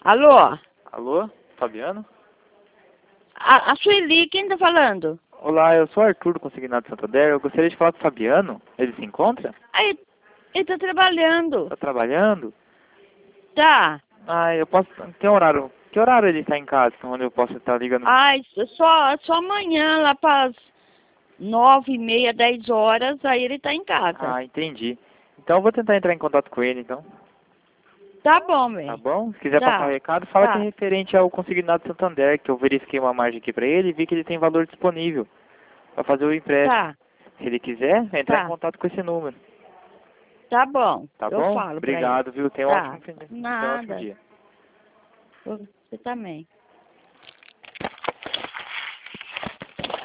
Alô? Alô, Fabiano? A Sueli, quem tá falando? Olá, eu sou o Arthur do Consignado Santander. Eu gostaria de falar com o Fabiano. Ele se encontra? Aí, ele tá trabalhando. Tá trabalhando? Tá. Ah, eu posso... Tem horário... Que horário ele está em casa, onde eu posso estar ligando? Ai, só amanhã, lá para 9h30, 10 horas, aí ele tá em casa. Ah, entendi. Então eu vou tentar entrar em contato com ele, então. Tá bom, velho. Tá bom? Se quiser Tá. passar o recado, fala que é Tá. referente ao Consignado Santander, que eu verifiquei uma margem aqui pra ele e vi que ele tem valor disponível para fazer o empréstimo. Tá. Se ele quiser, entrar em Tá. contato com esse número. Tá bom. Tá Eu bom? falo pra ele. Obrigado, viu? Tenha um Tá. ótimo Nada. dia. Você também.